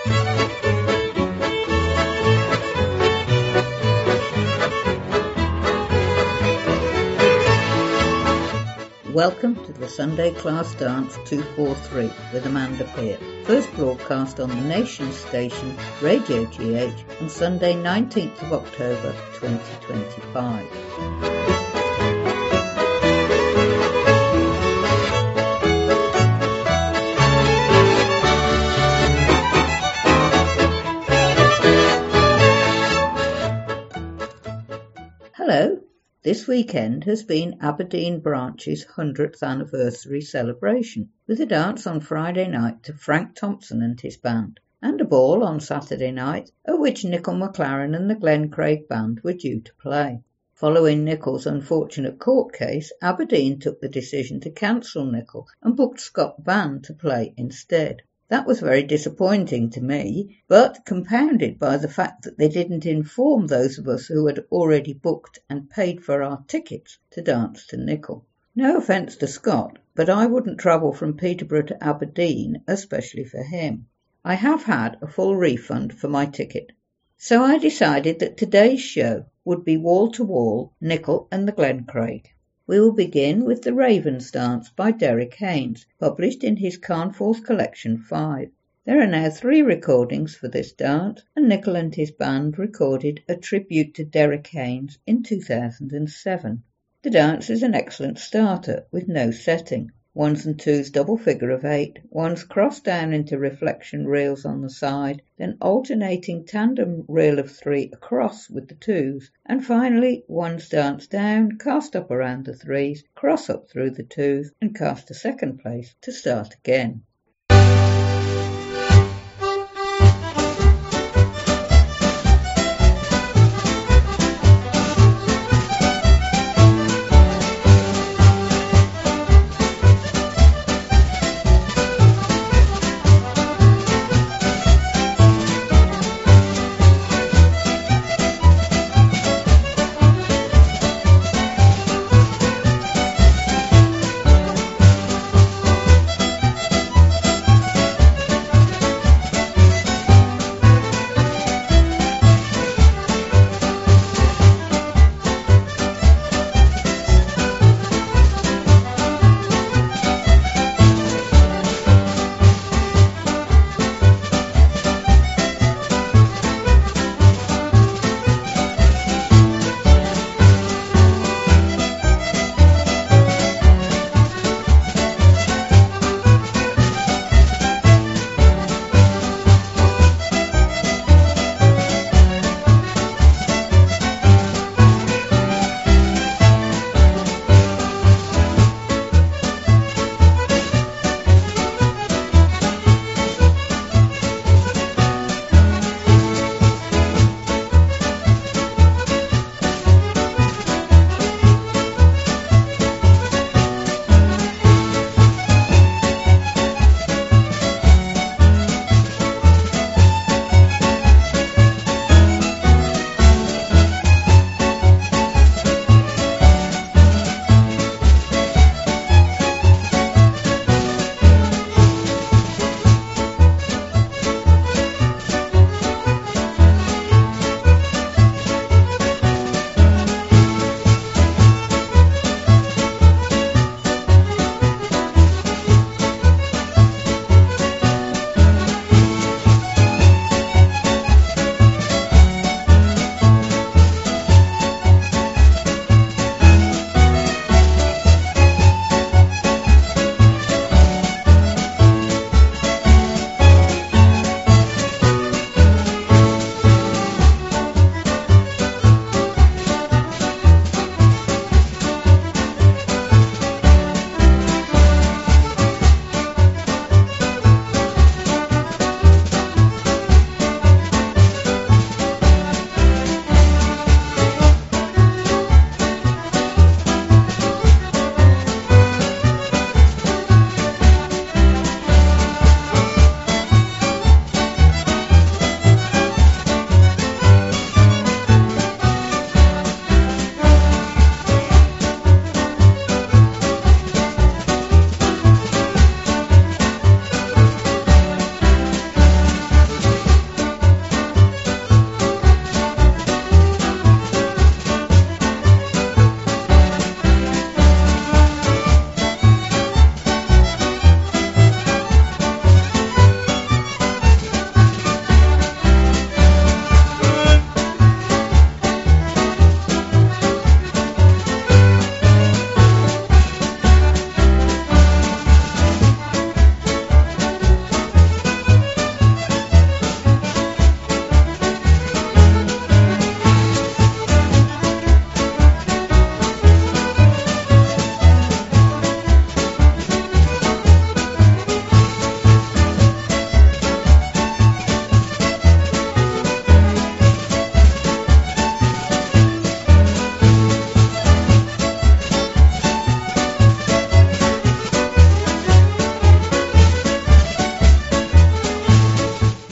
Welcome to the Sunday Class Dance 243 with Amanda Peart, first broadcast on the nation's station Radio GH on Sunday 19th of October 2025. Hello. This weekend has been Aberdeen Branch's 100th anniversary celebration, with a dance on Friday night to Frank Thompson and his band, and a ball on Saturday night, at which Nicol McLaren and the Glen Craig Band were due to play. Following Nicol's unfortunate court case, Aberdeen took the decision to cancel Nicol and booked Scott Band to play instead. That was very disappointing to me, but compounded by the fact that they didn't inform those of us who had already booked and paid for our tickets to dance to Nicol. No offence to Scott, but I wouldn't travel from Peterborough to Aberdeen, especially for him. I have had a full refund for my ticket. So I decided that today's show would be wall-to-wall Nicol and the Glen Craig. We will begin with The Raven's Dance by Derek Haynes, published in his Carnforth Collection 5. There are now 3 recordings for this dance, and Nicol and his band recorded a tribute to Derek Haynes in 2007. The dance is an excellent starter, with no setting. 1s and 2s double figure of 8, 1s crossed down into reflection reels on the side, then alternating tandem reel of 3 across with the 2s, and finally 1s dance down, cast up around the 3s, cross up through the 2s, and cast to second place to start again.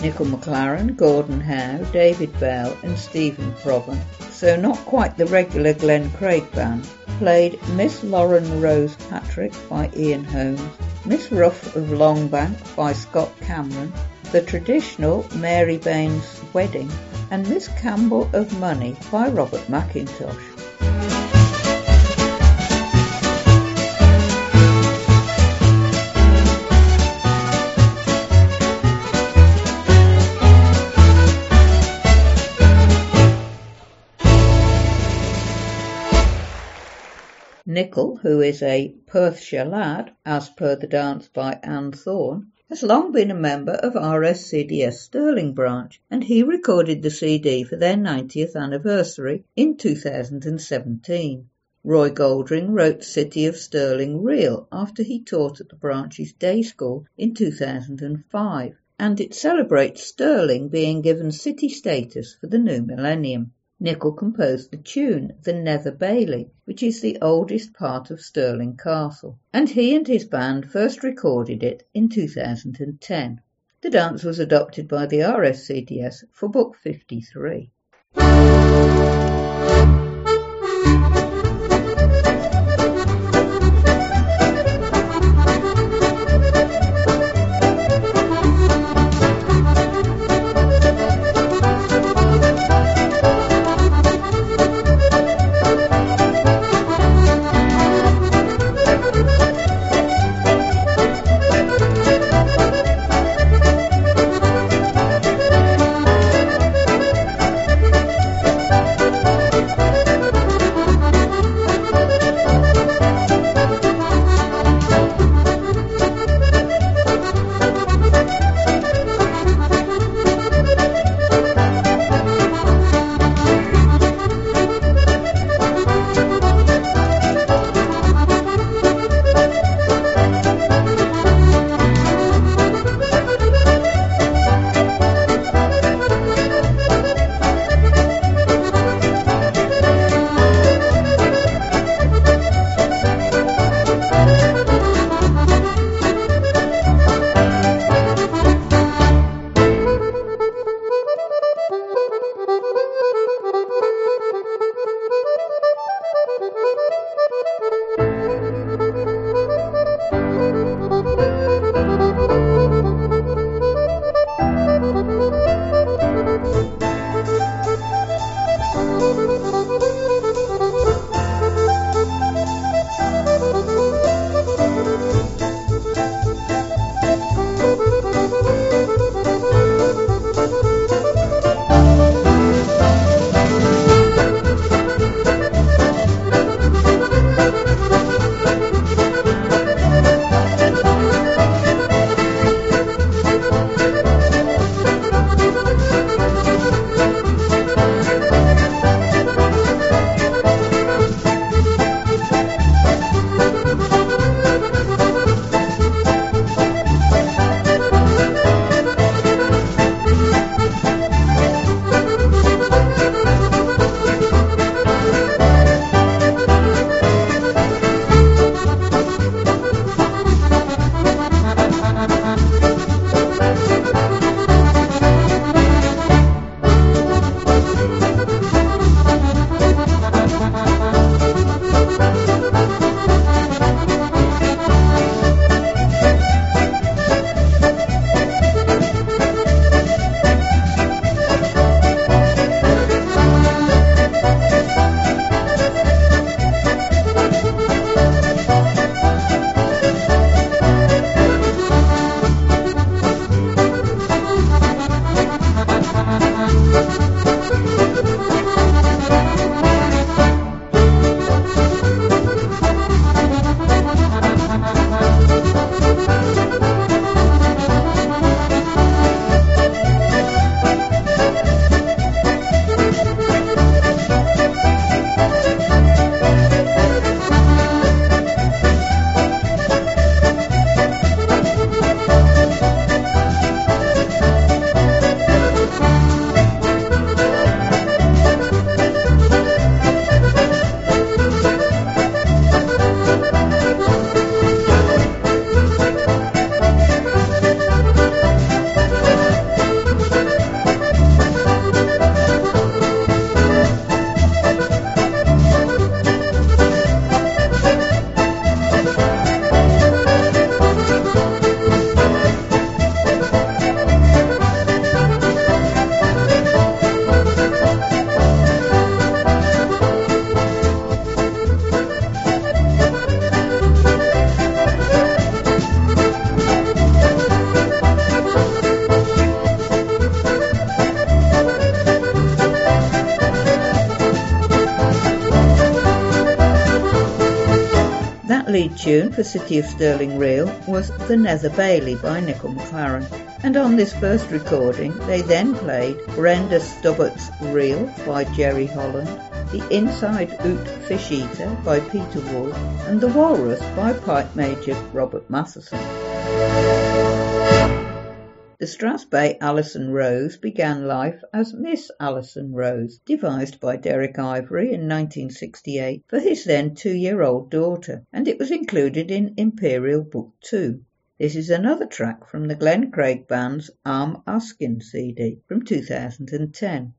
Nickel McLaren, Gordon Howe, David Bell and Stephen Provan, so not quite the regular Glen Craig band, played Miss Lauren Rose Patrick by Ian Holmes, Miss Ruff of Longbank by Scott Cameron, the traditional Mary Baines Wedding, and Miss Campbell of Money by Robert McIntosh. Nickel, who is a Perthshire lad, as per the dance by Anne Thorne, has long been a member of RSCDS Stirling branch, and he recorded the CD for their 90th anniversary in 2017. Roy Goldring wrote City of Stirling Reel after he taught at the branch's day school in 2005, and it celebrates Stirling being given city status for the new millennium. Nickel composed the tune, The Nether Bailey, which is the oldest part of Stirling Castle, and he and his band first recorded it in 2010. The dance was adopted by the RSCDS for Book 53. lead tune for City of Stirling Reel was The Nether Bailey by Nickel McLaren, and on this first recording they then played Brenda Stubbart's Reel by Jerry Holland, The Inside Oot Fish Eater by Peter Wood, and The Walrus by Pipe Major Robert Matheson. The Strathspey Alison Rose began life as Miss Alison Rose, devised by Derek Ivory in 1968 for his then 2-year-old daughter, and it was included in Imperial Book 2. This is another track from the Glen Craig Band's Arm Askin CD from 2010.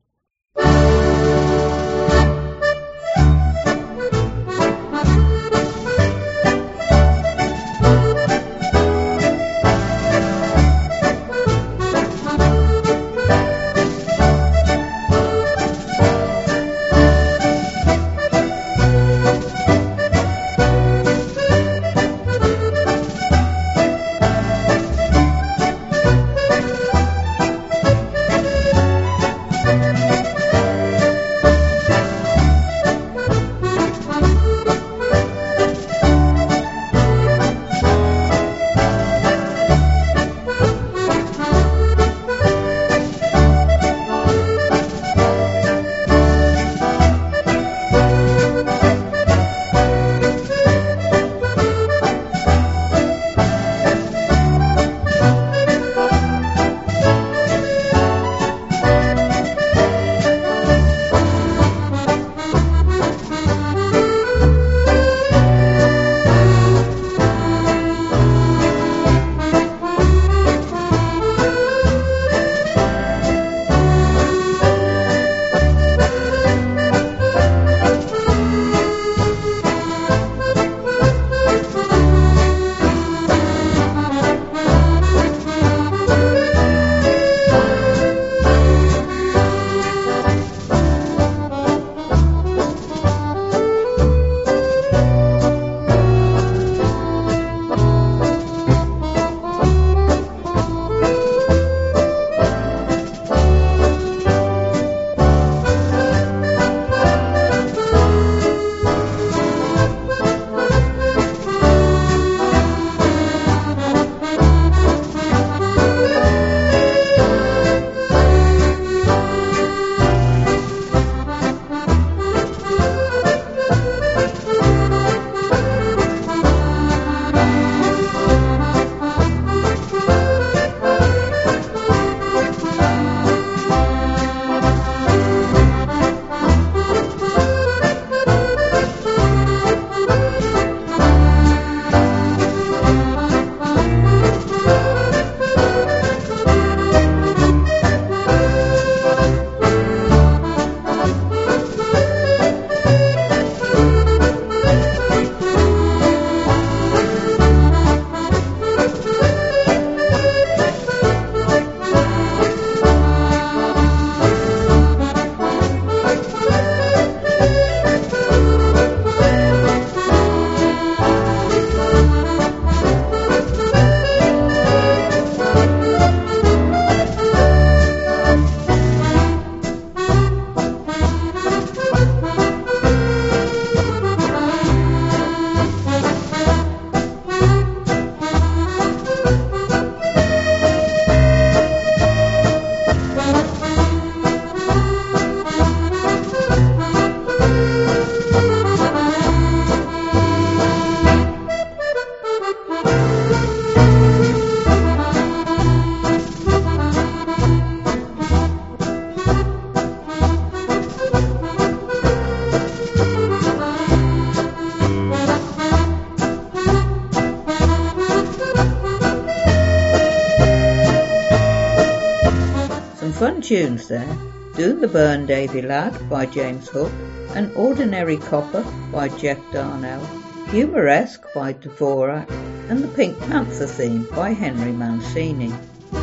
Fun tunes there. Doon the Burn Davy Lad by James Hook, An Ordinary Copper by Jeff Darnell, Humoresque by Dvorak, and The Pink Panther Theme by Henry Mancini.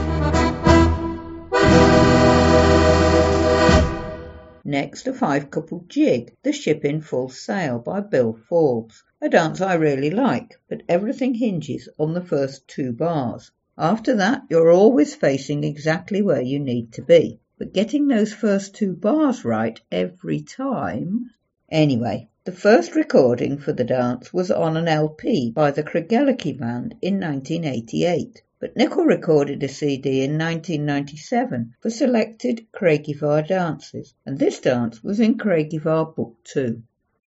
Next, a 5-couple jig, The Ship in Full Sail by Bill Forbes, a dance I really like, but everything hinges on the first 2 bars. After that, you're always facing exactly where you need to be, but getting those first 2 bars right every time. Anyway, the The first recording for the dance was on an LP by the Craigellachie Band in 1988, but Nicol recorded a CD in 1997 for selected Craigievar dances, and this dance was in Craigievar Book 2.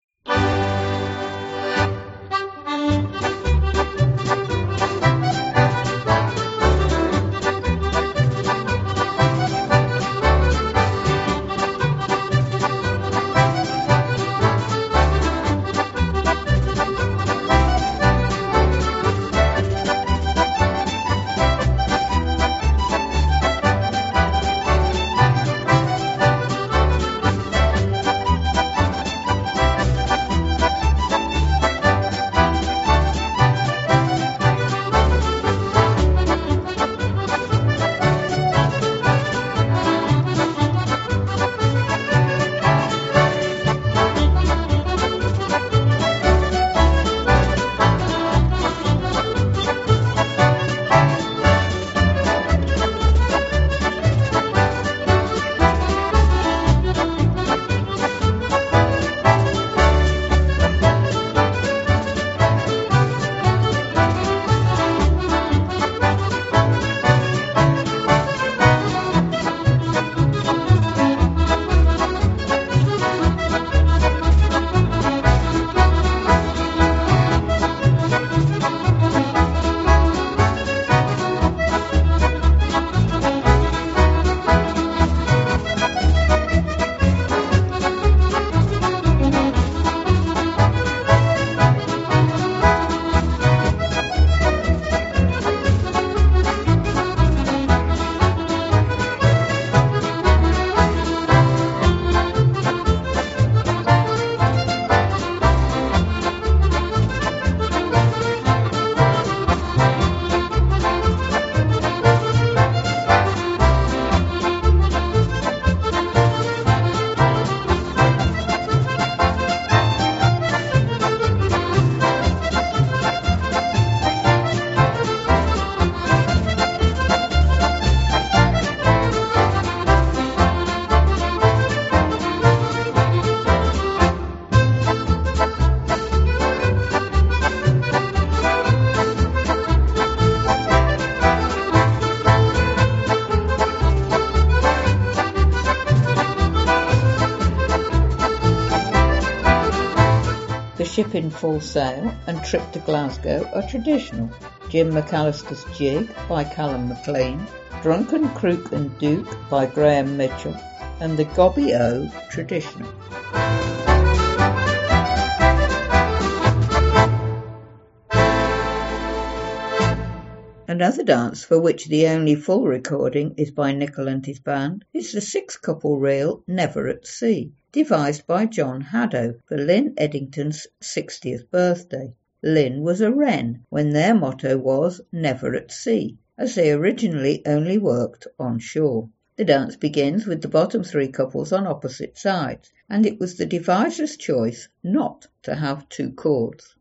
The Ship in Full Sail and Trip to Glasgow are traditional. Jim McAllister's Jig by Callum MacLean, Drunken Crook and Duke by Graham Mitchell, and the Gobby O traditional. Another dance for which the only full recording is by Nicol and his band is the six-couple reel Never at Sea, devised by John Haddo for Lynn Eddington's 60th birthday. Lynn was a wren when their motto was Never at Sea, as they originally only worked on shore. The dance begins with the bottom three couples on opposite sides, and it was the deviser's choice not to have two chords.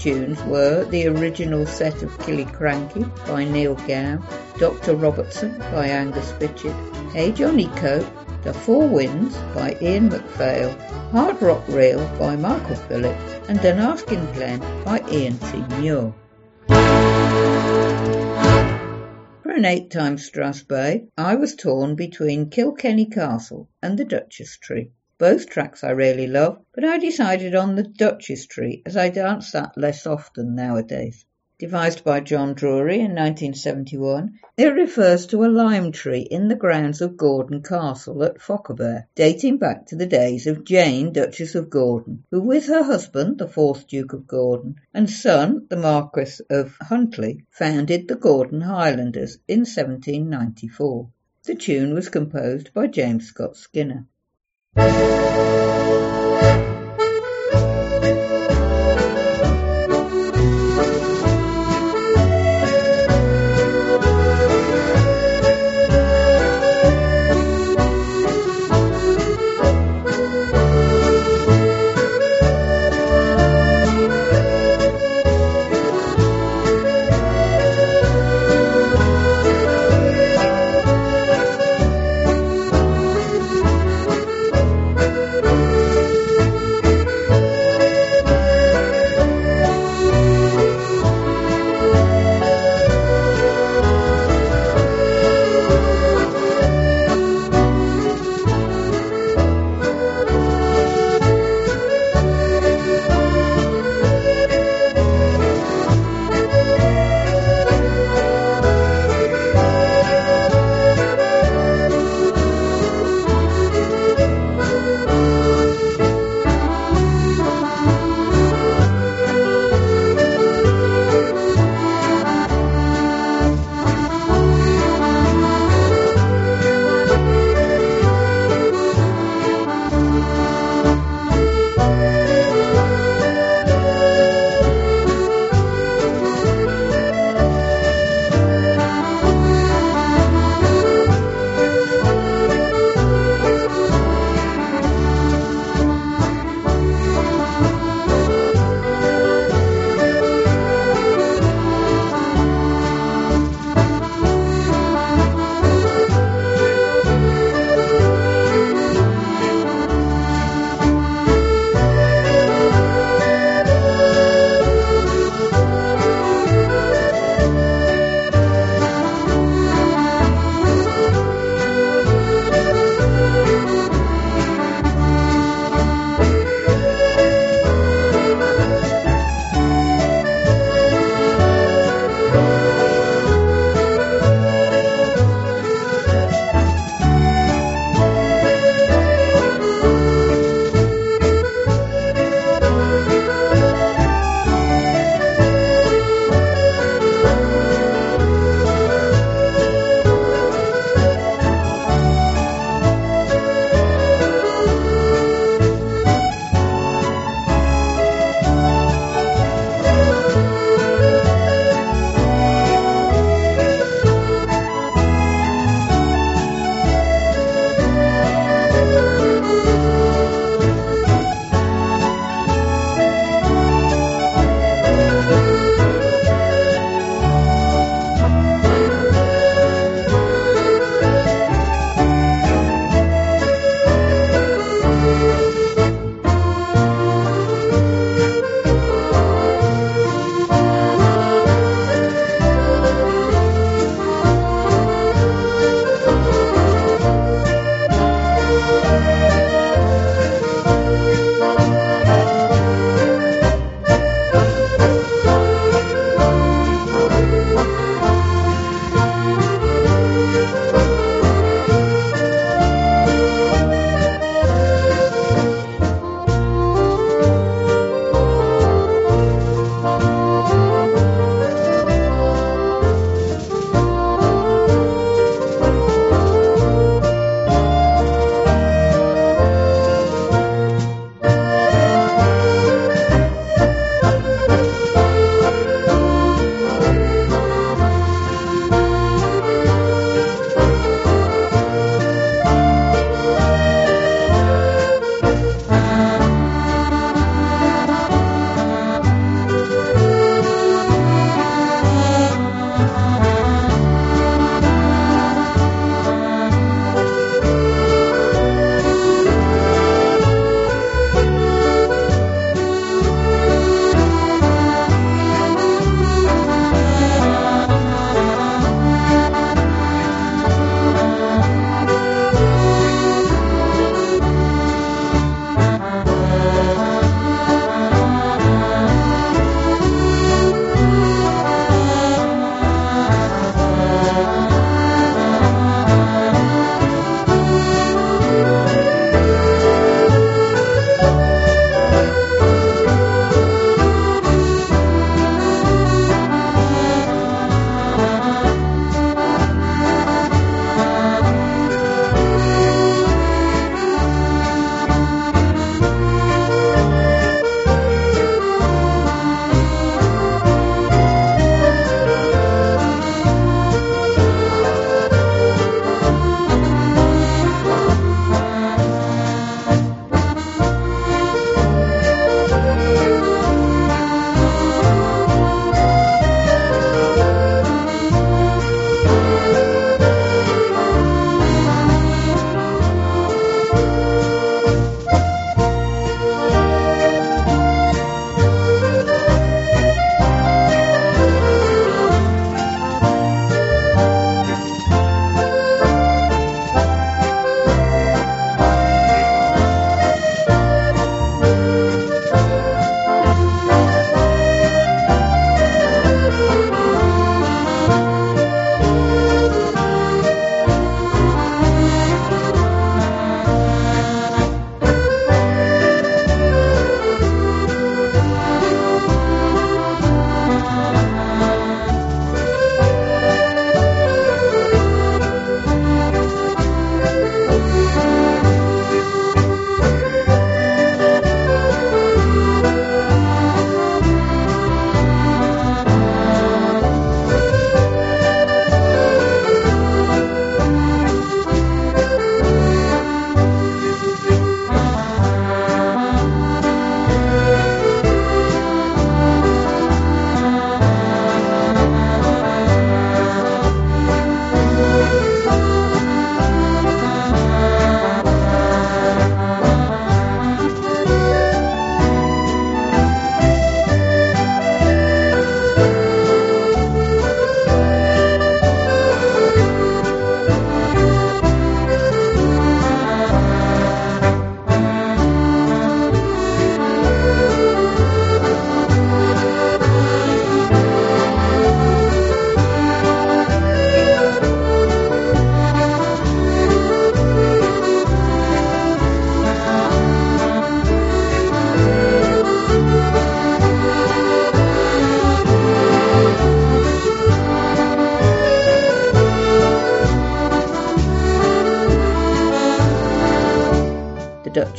tunes were the original set of Killiecrankie by Neil Gow, Dr. Robertson by Angus Fitchett, Hey Johnny Cope, The Four Winds by Ian MacPhail, Hard Rock Reel by Michael Phillip, and Dunaskin Glen by Ian T. Muir. For an 8-time Strasbourg, I was torn between Kilkenny Castle and the Duchess Tree. Both tracks I really love, but I decided on the Duchess Tree as I dance that less often nowadays. Devised by John Drury in 1971, it refers to a lime tree in the grounds of Gordon Castle at Fauquebert, dating back to the days of Jane, Duchess of Gordon, who with her husband, the 4th Duke of Gordon, and son, the Marquess of Huntly, founded the Gordon Highlanders in 1794. The tune was composed by James Scott Skinner.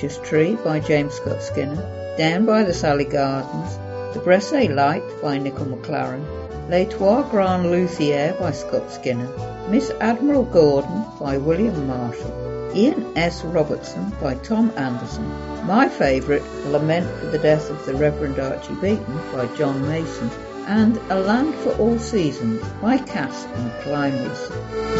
Nature's Tree by James Scott Skinner, Down by the Sally Gardens, The Bressay Light by Nicholl McLaren, Les Trois Grands Luthiers by Scott Skinner, Miss Admiral Gordon by William Marshall, Ian S. Robertson by Tom Anderson, my favourite, Lament for the Death of the Reverend Archie Beeton by John Mason, and A Land for All Seasons by Cass and Climbers.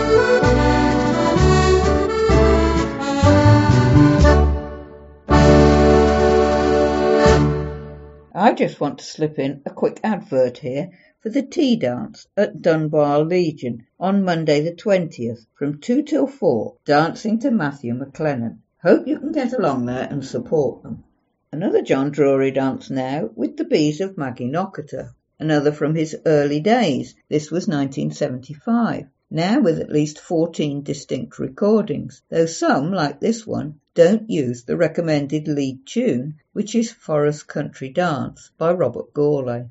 I just want to slip in a quick advert here for the tea dance at Dunbar Legion on Monday the 20th from 2 till 4, dancing to Matthew McLennan. Hope you can get along there and support them. Another John Drury dance now with the Bees of Maggie Knockater. Another from his early days. This was 1975. Now with at least 14 distinct recordings, though some, like this one, don't use the recommended lead tune, which is Forest Country Dance by Robert Gourlay.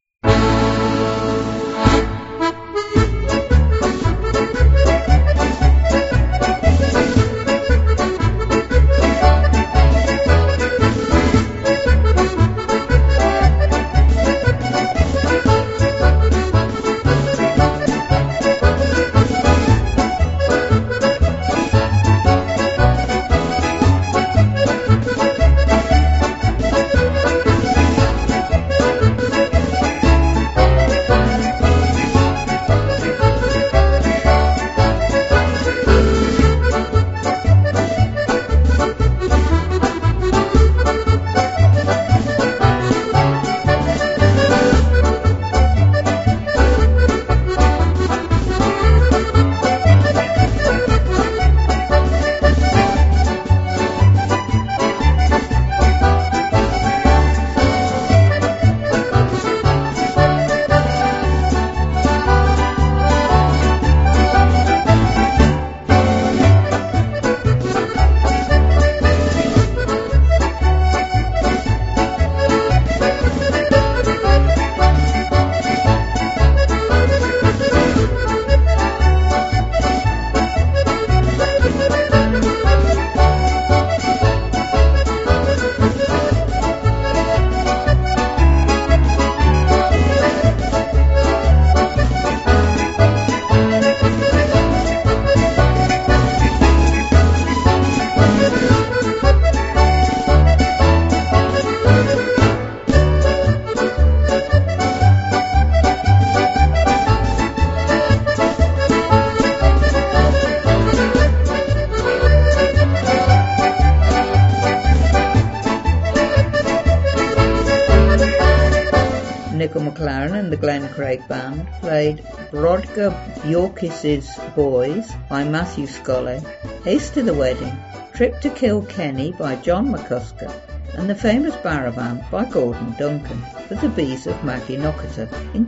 Nicholl McLaren and the Glen Craig Band played Brodgar Bjorkis's Boys by Matthew Scollay, Haste to the Wedding, Trip to Kilkenny by John McCusker, and the famous Barra Band by Gordon Duncan for the Bees of Maggie Knockater in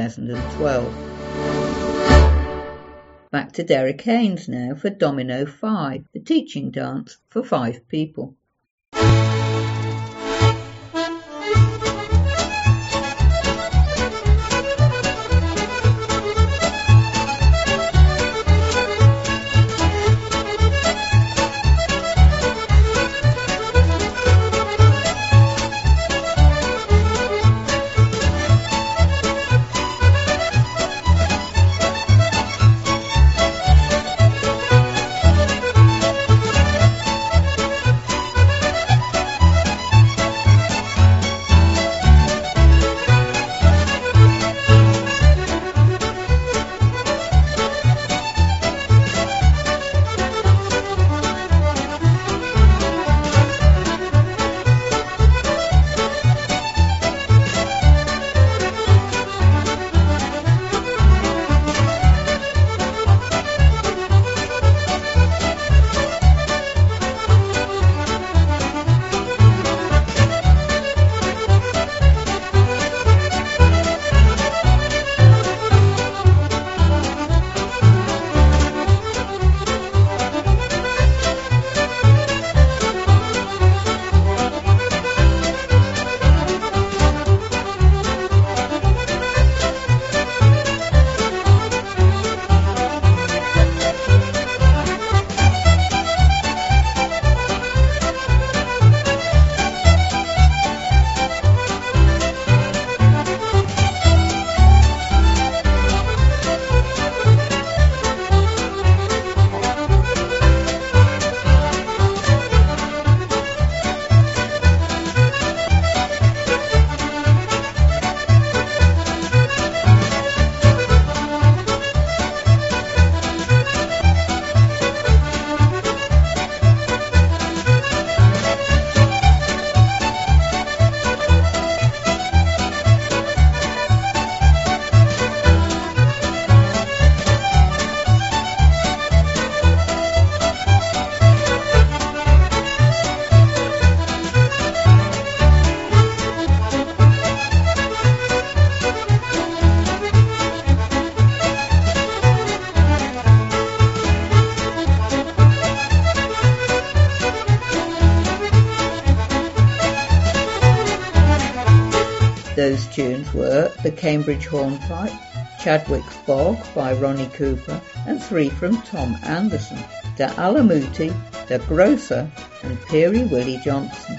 2012. Back to Derek Haynes now for Domino 5, the teaching dance for 5 people. tunes were The Cambridge Hornpipe, Chadwick's Bog by Ronnie Cooper, and 3 from Tom Anderson, Da Alamuti, Da Grocer, and Peary Willie Johnson.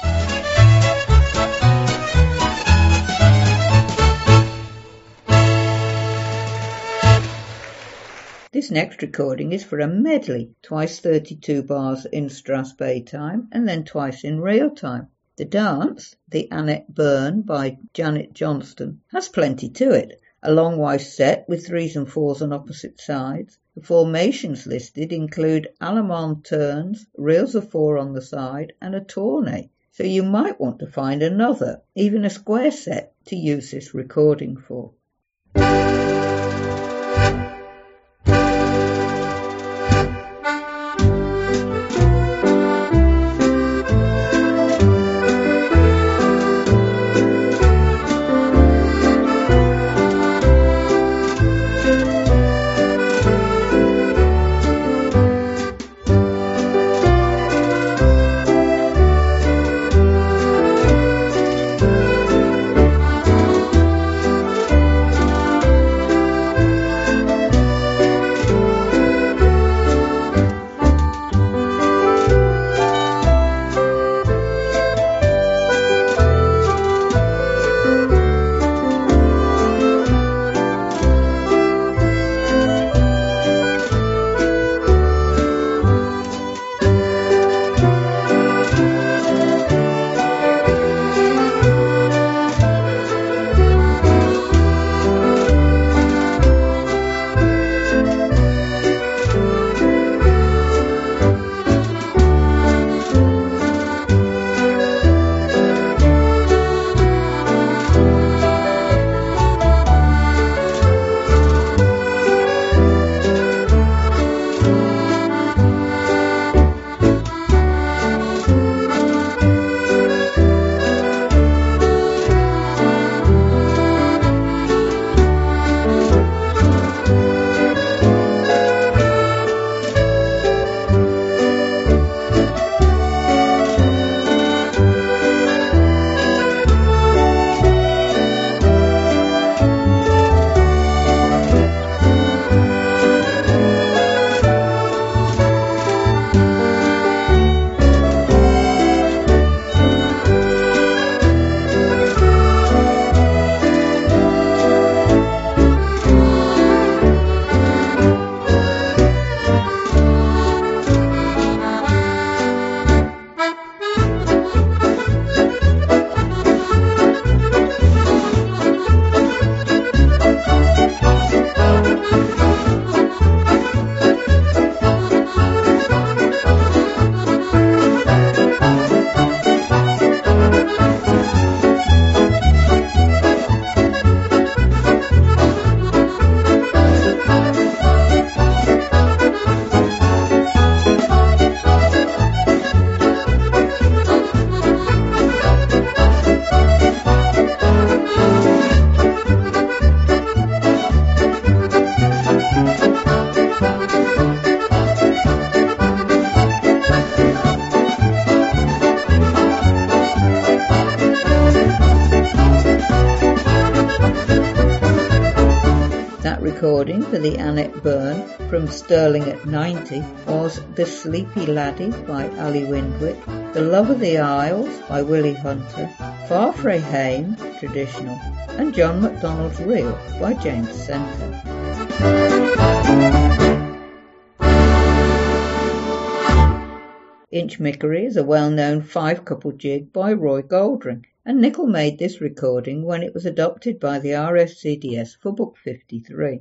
This next recording is for a medley, twice 32 bars in Strathspey time and then twice in real time. The dance, the Annette Byrne by Janet Johnston, has plenty to it. A long wife set with 3s and 4s on opposite sides. The formations listed include Allemande turns, reels of 4 on the side, and a tournée. So you might want to find another, even a square set, to use this recording for. Recording for the Annette Byrne from Stirling at 90 was The Sleepy Laddie by Ali Windwick, The Love of the Isles by Willie Hunter, Far Frae Hame, traditional, and John MacDonald's Reel by James Centre. Inchmickery is a well-known 5-couple jig by Roy Goldring, and Nickel made this recording when it was adopted by the RFCDS for Book 53.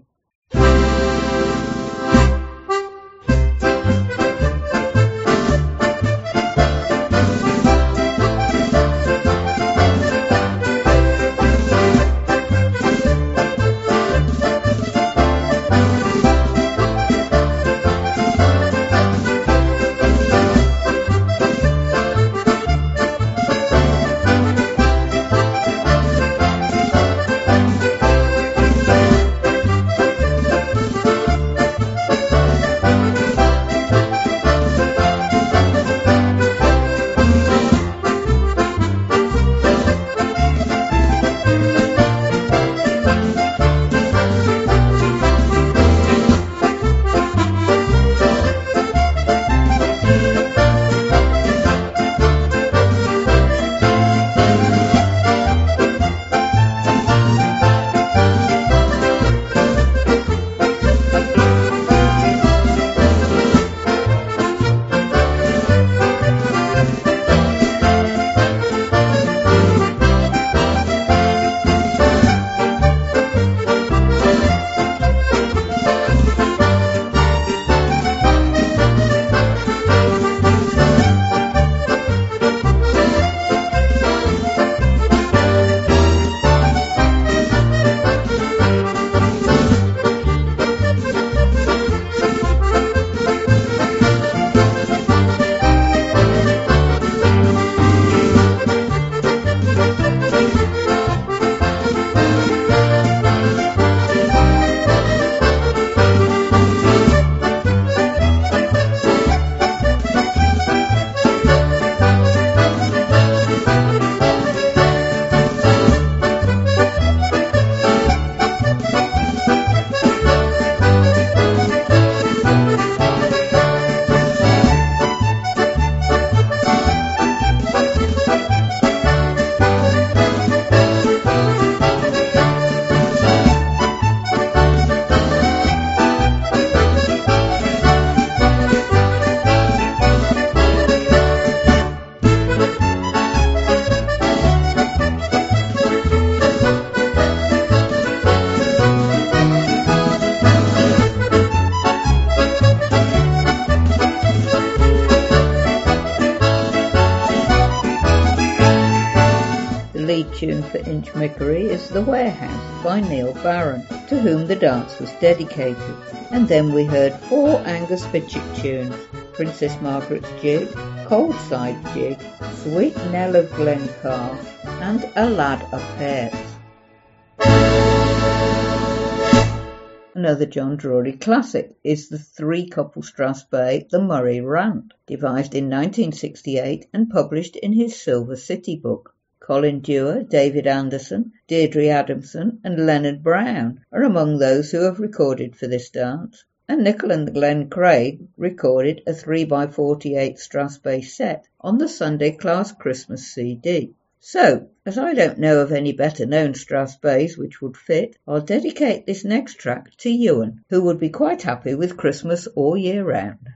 Mickery is The Warehouse by Neil Barron, to whom the dance was dedicated. And then we heard 4 Angus Fitchett tunes: Princess Margaret's Jig, Coldside Jig, Sweet Nell of Glencar, and A Lad of Pears. Another John Drury classic is the 3-couple Strathspey The Murray Rant, devised in 1968 and published in his Silver City book. Colin Dewar, David Anderson, Deirdre Adamson and Leonard Brown are among those who have recorded for this dance, and Nicol and Glen Craig recorded a 3x48 Strathspey set on the Sunday Class Christmas CD. So, as I don't know of any better known Strathspeys which would fit, I'll dedicate this next track to Ewan, who would be quite happy with Christmas all year round.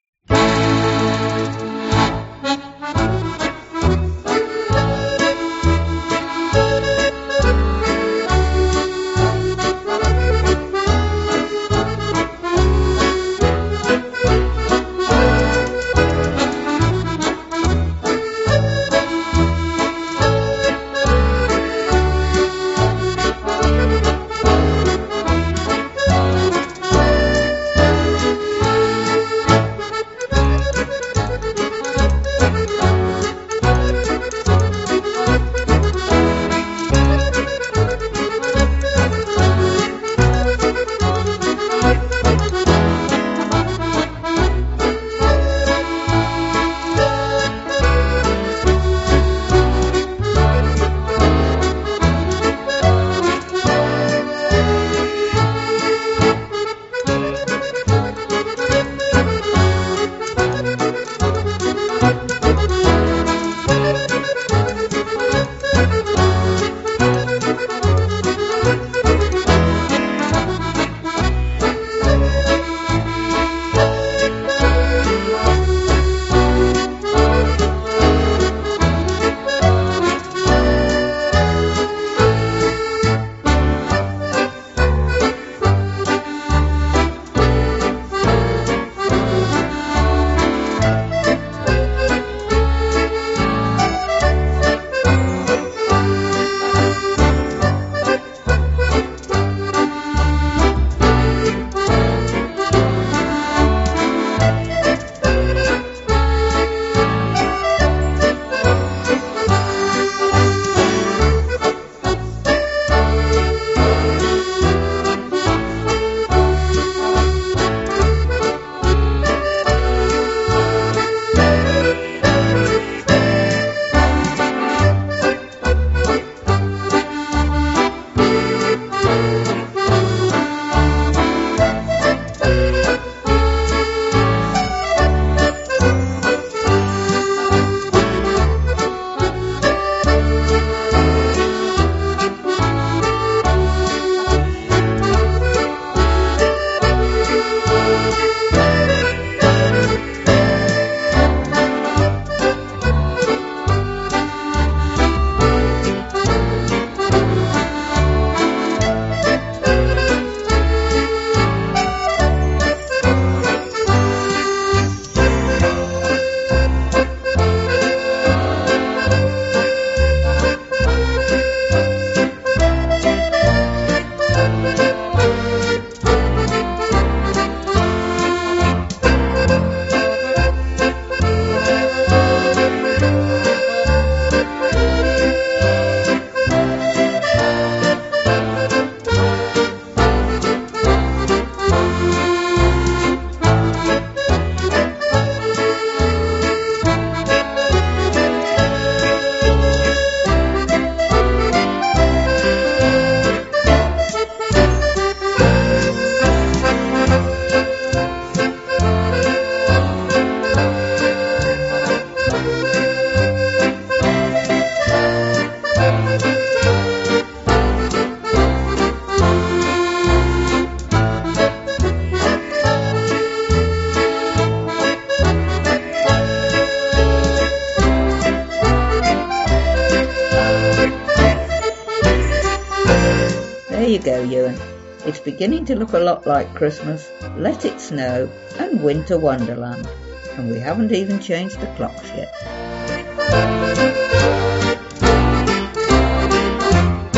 There you go, Ewan. It's beginning to look a lot like Christmas, Let It Snow and Winter Wonderland. And we haven't even changed the clocks yet.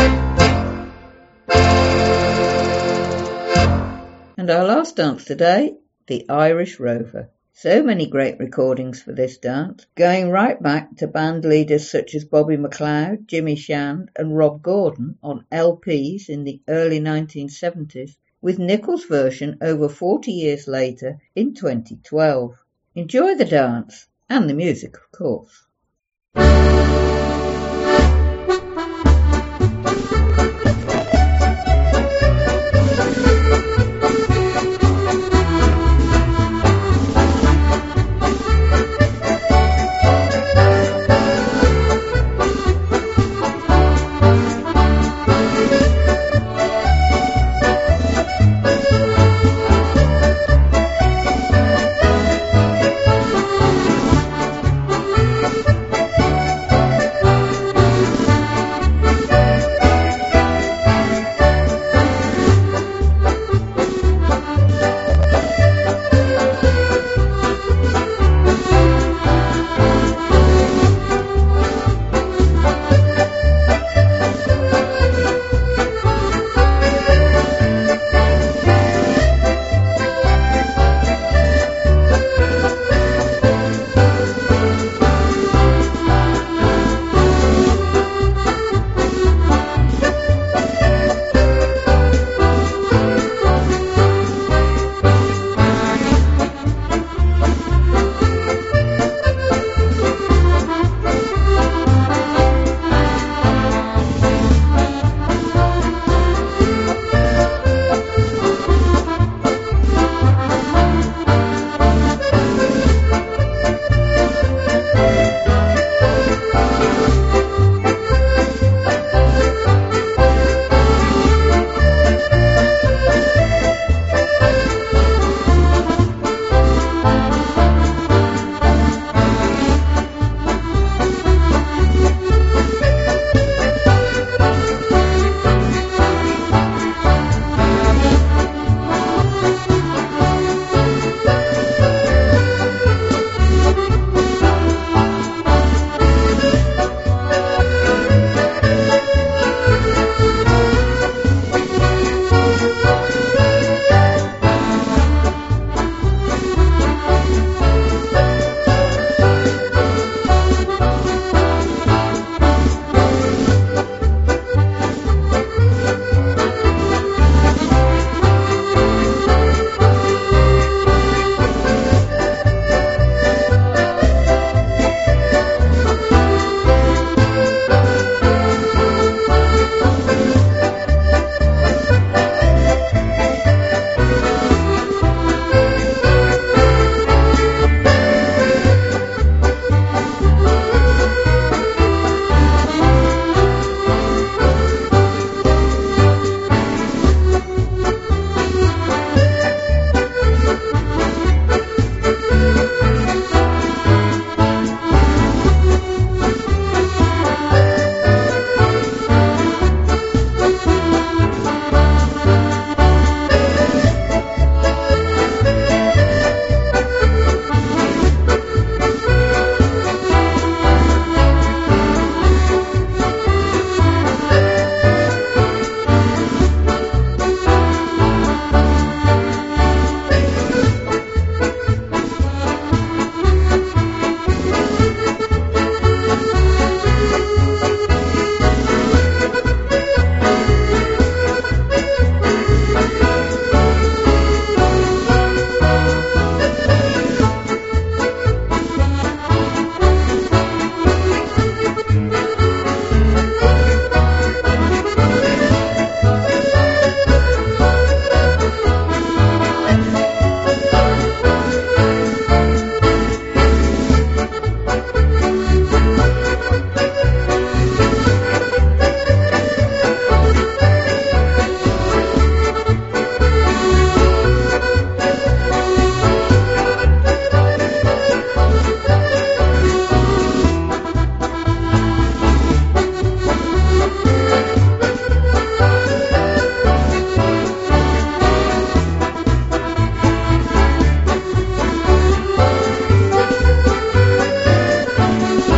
And our last dance today, the Irish Rover. So many great recordings for this dance, going right back to band leaders such as Bobby McLeod, Jimmy Shand and Rob Gordon on LPs in the early 1970s, with Nickel's version over 40 years later in 2012. Enjoy the dance and the music, of course.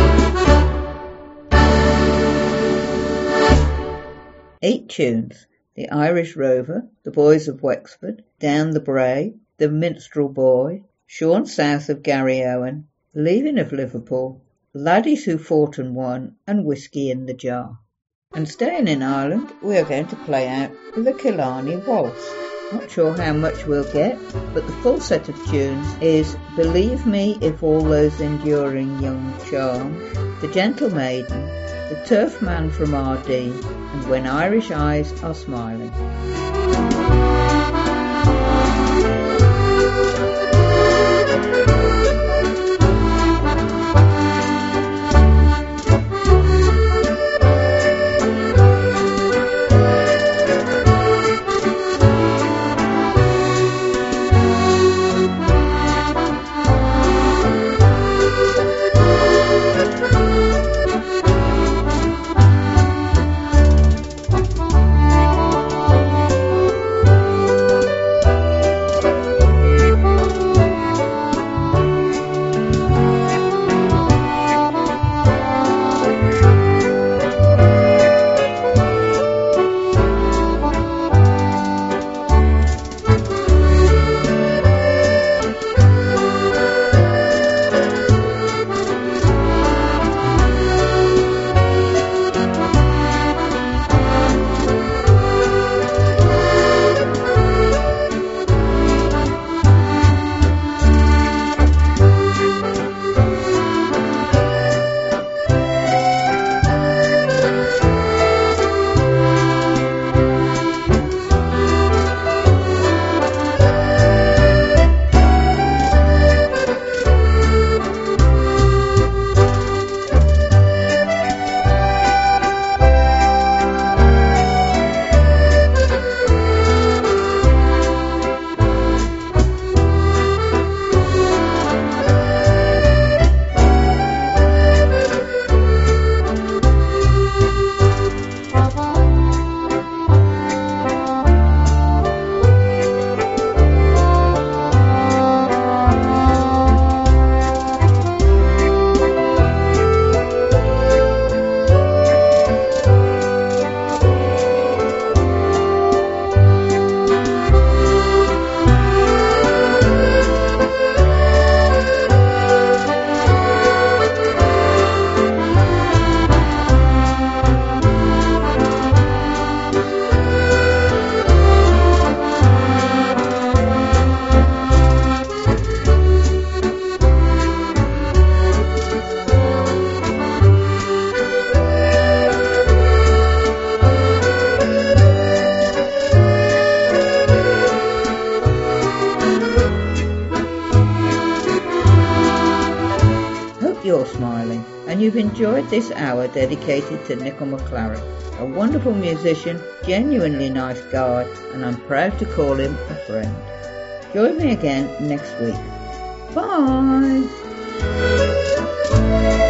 Tunes, The Irish Rover, The Boys of Wexford, Down the Bray, The Minstrel Boy, Sean South of Garryowen, Leaving of Liverpool, Laddies Who Fought and Won, and Whiskey in the Jar. And staying in Ireland, we are going to play out with the Killarney Waltz. Not sure how much we'll get, but the full set of tunes is Believe Me If All Those Enduring Young Charms, The Gentle Maiden, The Turf Man from Ardee, and When Irish Eyes Are Smiling. You're smiling, and you've enjoyed this hour dedicated to Nicol McClaren, a wonderful musician, genuinely nice guy, and I'm proud to call him a friend. Join me again next week. Bye!